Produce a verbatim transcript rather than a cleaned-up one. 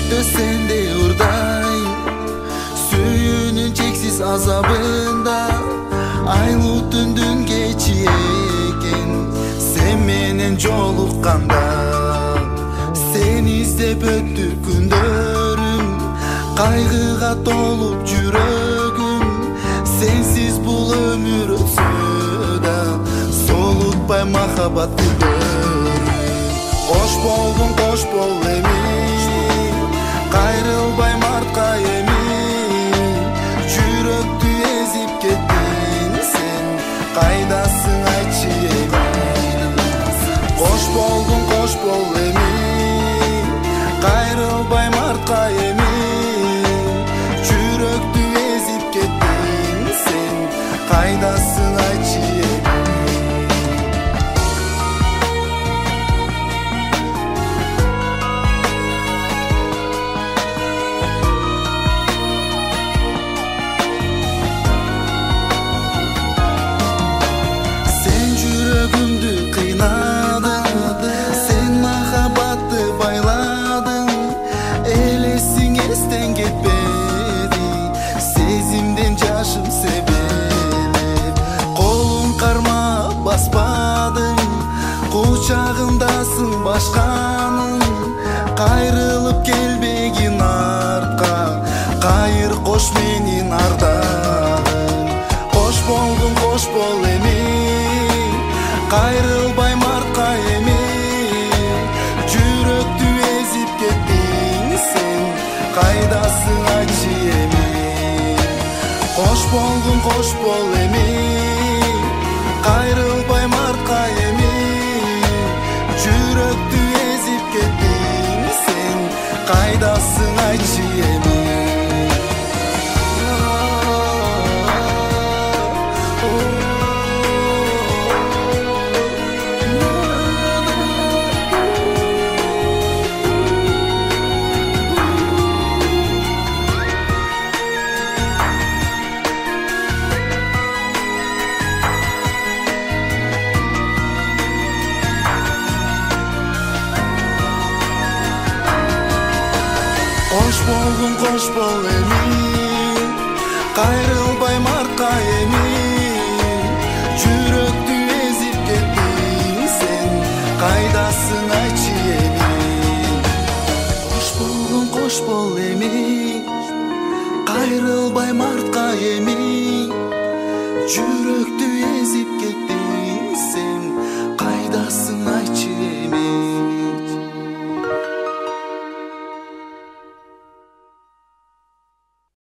жүрөктө сенде урдай, сүйүүнүн чексиз азабында айлуу түндүн кечи экен сен менен жолукканда. Сени издеп өттү күндөрүм, кайгыга толуп жүрөгүм. Сенсиз бул өмүр өтсө да солутпай махабат гүлдөрүм. Кош болдуң, кош бол эми, кайрылбайм артка эми. Жүрөктү эзип кеттиң сен, кайдасың айтчы эми. Кош болдуң, кош бол эми, кайрылбайм артка эми. Жүрөктү эзип кеттиң сен, кайдасың айтчы эми. Сен жүрөгүмдү кыйнадың, сен махабатты байладың. Элесиң эстен кетпеди, сезимден жашым себелеп. Колуң кармап баспадың, кучагымдасың башканын. Кайрылып келбегин артка, кайыр кош менин ардагым. Кош болдуң, кош бол эми, кайрылбайм артка эми. Жүрөктү эзип кеттиң сен, кайдасың айтчы эми. Кош болдуң, кош бол эми, кайрылбайм артка эми. Жүрөктү эзип кеттиң сен, кайдасың айтчы эми. Кош болдуң, кош бол эми, кайрылбайм артка эми. Жүрөктү эзип кеттиң сен, кайдасың айтчы эми. Кош болдуң, кош бол эми, кайрылбайм артка эми. Жүрөктү эзип